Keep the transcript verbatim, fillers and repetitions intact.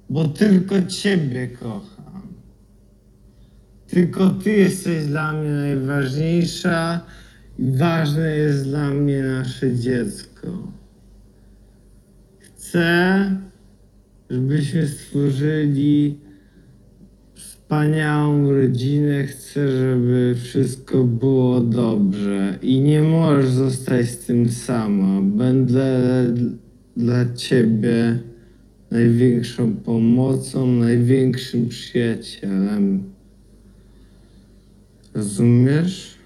bo tylko Ciebie kocham. Tylko Ty jesteś dla mnie najważniejsza i ważne jest dla mnie nasze dziecko. Chcę, żebyśmy stworzyli wspaniałą rodzinę. Chcę, żeby wszystko było dobrze i nie możesz zostać z tym sama. Będę dla Ciebie największą pomocą, największym przyjacielem. Rozumiesz?